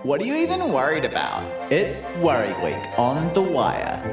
What are you even worried about? It's Worry Week on The Wire.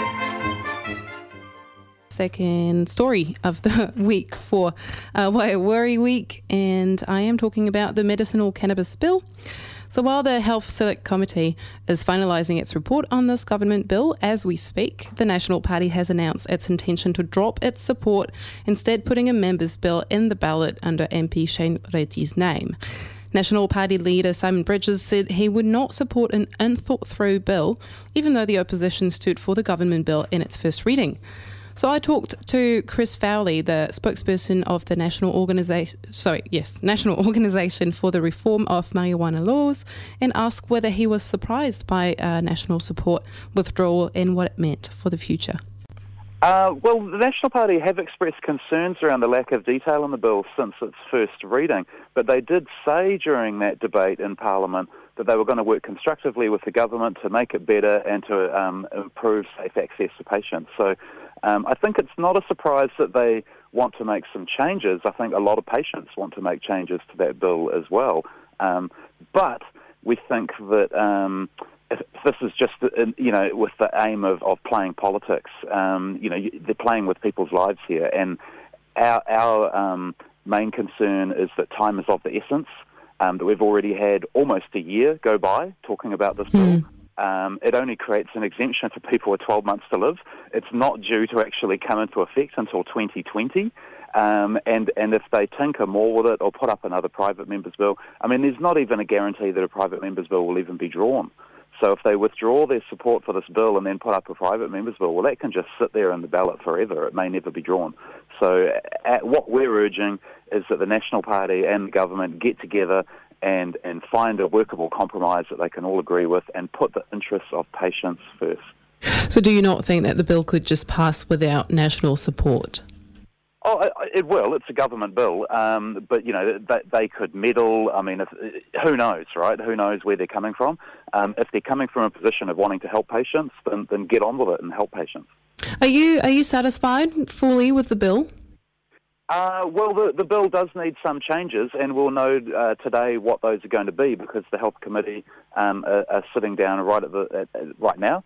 Second story of the week for Wire Worry Week, and I am talking about the medicinal cannabis bill. So while the Health Select Committee is finalising its report on this government bill as we speak, the National Party has announced its intention to drop its support, instead putting a members' bill in the ballot under MP Shane Reti's name. National Party leader Simon Bridges said he would not support an unthought-through bill, even though the opposition stood for the government bill in its first reading. So I talked to Chris Fowley, the spokesperson of the National Organisation for the Reform of Marijuana Laws, and asked whether he was surprised by national support withdrawal and what it meant for the future. Well, the National Party have expressed concerns around the lack of detail in the bill since its first reading, but they did say during that debate in Parliament that they were going to work constructively with the government to make it better and to improve safe access to patients. So I think it's not a surprise that they want to make some changes. I think a lot of patients want to make changes to that bill as well. But we think that if this is just, with the aim of playing politics, they're playing with people's lives here. And our main concern is that time is of the essence, that we've already had almost a year go by talking about this bill. It only creates an exemption for people with 12 months to live. It's not due to actually come into effect until 2020. And if they tinker more with it or put up another private member's bill, there's not even a guarantee that a private member's bill will even be drawn. So if they withdraw their support for this bill and then put up a private member's bill, well, that can just sit there in the ballot forever. It may never be drawn. So what we're urging is that the National Party and the government get together and find a workable compromise that they can all agree with and put the interests of patients first. So do you not think that the bill could just pass without national support? Oh, it will. It's a government bill, but they could meddle. Who knows, right? Who knows where they're coming from? If they're coming from a position of wanting to help patients, then get on with it and help patients. Are you satisfied fully with the bill? Well, the bill does need some changes, and we'll know today what those are going to be, because the Health Committee are sitting down right now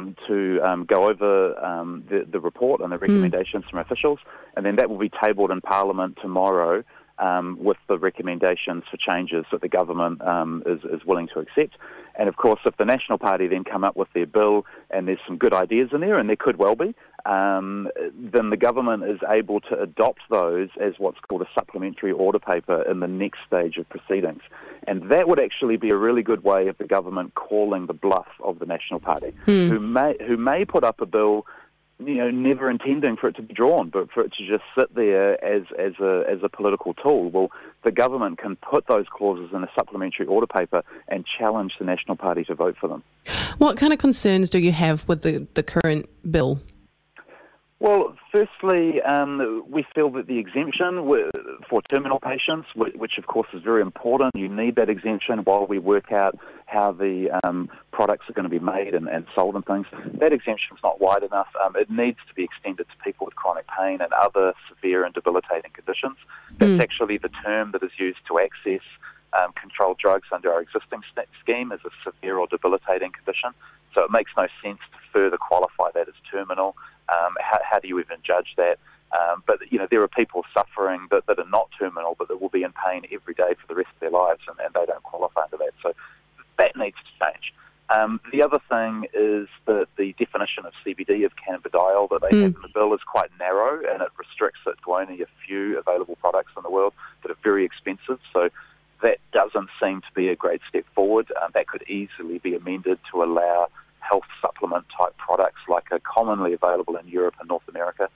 to go over the report and the recommendations from officials, and then that will be tabled in Parliament tomorrow with the recommendations for changes that the government is willing to accept. And of course, if the National Party then come up with their bill and there's some good ideas in there, and there could well be, then the government is able to adopt those as what's called a supplementary order paper in the next stage of proceedings. And that would actually be a really good way of the government calling the bluff of the National Party, who may put up a bill, never intending for it to be drawn, but for it to just sit there as a political tool. Well, the government can put those clauses in a supplementary order paper and challenge the National Party to vote for them. What kind of concerns do you have with the current bill? Well, firstly, we feel that the exemption for terminal patients, which of course is very important, you need that exemption while we work out how the products are going to be made and sold and things. That exemption is not wide enough. It needs to be extended to people with chronic pain and other severe and debilitating conditions. That's actually the term that is used to access controlled drugs under our existing scheme as a severe or debilitating condition. So it makes no sense to further qualify that as terminal. How do you even judge that? But there are people suffering that are not terminal, but that will be in pain every day for the rest of their lives, and they don't qualify under that. So that needs to change. The other thing is that the definition of CBD, of cannabidiol, that they have in the bill is quite narrow, and it restricts it to only a few available products in the world that are very expensive. So that doesn't seem to be a great step forward. That could easily be amended to allow health supplement type products like are commonly available in Europe and North America.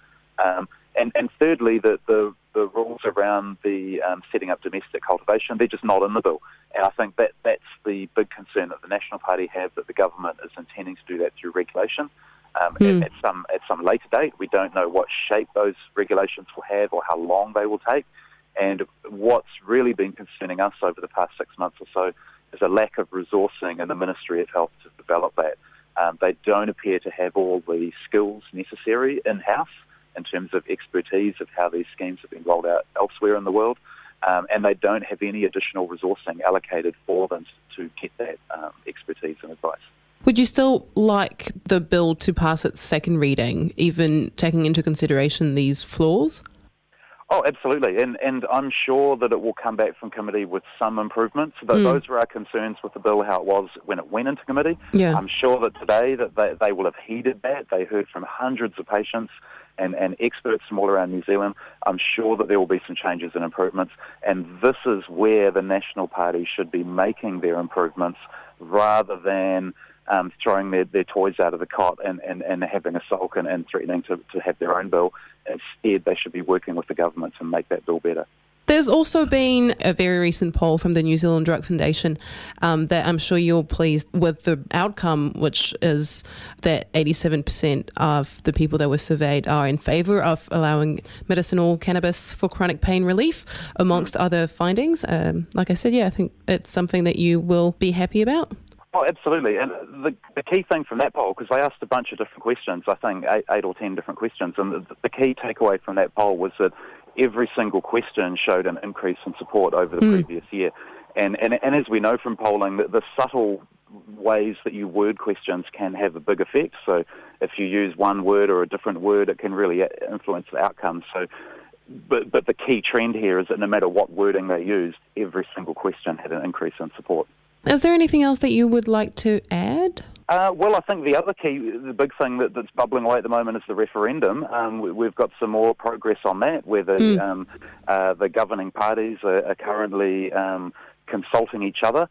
And thirdly, the rules around the setting up domestic cultivation, they're just not in the bill. And I think that's the big concern that the National Party have, that the government is intending to do that through regulation. At some later date, we don't know what shape those regulations will have or how long they will take. And what's really been concerning us over the past 6 months or so is a lack of resourcing in the Ministry of Health to develop that. They don't appear to have all the skills necessary in-house in terms of expertise of how these schemes have been rolled out elsewhere in the world. and they don't have any additional resourcing allocated for them to get that expertise and advice. Would you still like the bill to pass its second reading, even taking into consideration these flaws? Oh, absolutely. And I'm sure that it will come back from committee with some improvements. Those were our concerns with the bill, how it was when it went into committee. Yeah. I'm sure that today that they will have heeded that. They heard from hundreds of patients and experts from all around New Zealand. I'm sure that there will be some changes and improvements. And this is where the National Party should be making their improvements rather than throwing their toys out of the cot and having a sulk and threatening to have their own bill. Instead, they should be working with the government to make that bill better. There's also been a very recent poll from the New Zealand Drug Foundation that I'm sure you're pleased with the outcome, which is that 87% of the people that were surveyed are in favour of allowing medicinal cannabis for chronic pain relief, amongst other findings. Like I said, I think it's something that you will be happy about. Oh, absolutely. And the key thing from that poll, because they asked a bunch of different questions, I think 8 or 10 different questions, and the key takeaway from that poll was that every single question showed an increase in support over the previous year. And as we know from polling, the subtle ways that you word questions can have a big effect. So if you use one word or a different word, it can really influence the outcome. So, but the key trend here is that no matter what wording they used, every single question had an increase in support. Is there anything else that you would like to add? Well, I think the big thing that's bubbling away at the moment is the referendum. We've got some more progress on that, where the governing parties are currently consulting each other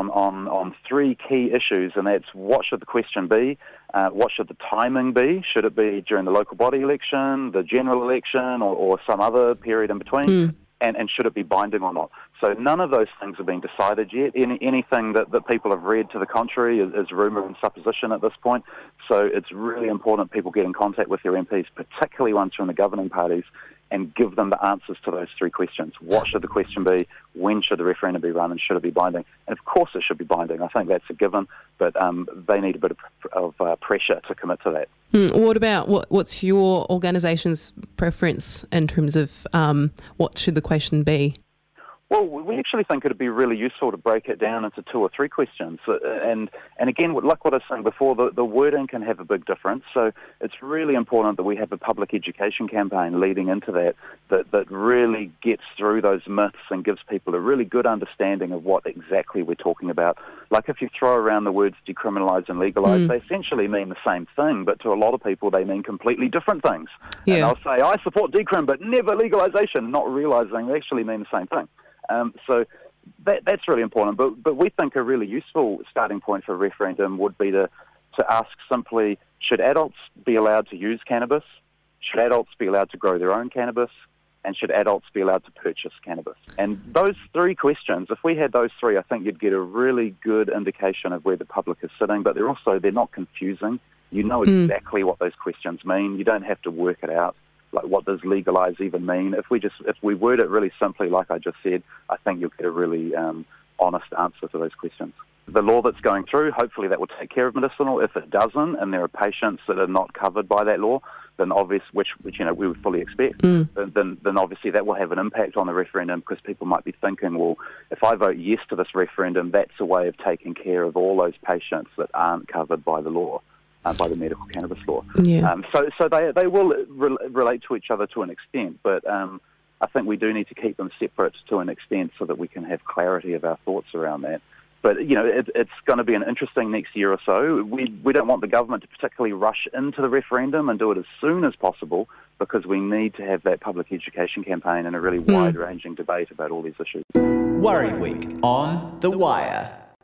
on three key issues, and that's what should the question be, what should the timing be, should it be during the local body election, the general election, or some other period in between, and should it be binding or not. So none of those things have been decided yet. Anything that people have read to the contrary is rumour and supposition at this point. So it's really important people get in contact with their MPs, particularly ones from the governing parties, and give them the answers to those three questions. What should the question be? When should the referendum be run? And should it be binding? And of course it should be binding. I think that's a given, but they need a bit of pressure to commit to that. What about what's your organisation's preference in terms of what should the question be? Well, we actually think it would be really useful to break it down into 2 or 3 questions. And again, like what I was saying before, the wording can have a big difference. So it's really important that we have a public education campaign leading into that really gets through those myths and gives people a really good understanding of what exactly we're talking about. Like if you throw around the words decriminalise and legalise, they essentially mean the same thing, but to a lot of people they mean completely different things. Yeah. And they'll say, I support decrim, but never legalisation, not realising they actually mean the same thing. So that's really important. But we think a really useful starting point for a referendum would be to ask simply, should adults be allowed to use cannabis? Should adults be allowed to grow their own cannabis? And should adults be allowed to purchase cannabis? And those 3 questions, if we had those 3, I think you'd get a really good indication of where the public is sitting. But they're not confusing. You know exactly what those questions mean. You don't have to work it out. Like, what does legalise even mean? If we word it really simply, like I just said, I think you'll get a really honest answer to those questions. The law that's going through, hopefully that will take care of medicinal. If it doesn't, and there are patients that are not covered by that law, then obviously, which we would fully expect, then obviously that will have an impact on the referendum, because people might be thinking, well, if I vote yes to this referendum, that's a way of taking care of all those patients that aren't covered by the law. By the medical cannabis law. Yeah. So they will relate to each other to an extent, but I think we do need to keep them separate to an extent so that we can have clarity of our thoughts around that. But, it's going to be an interesting next year or so. We don't want the government to particularly rush into the referendum and do it as soon as possible, because we need to have that public education campaign and a really wide-ranging debate about all these issues. Worry Week on The Wire.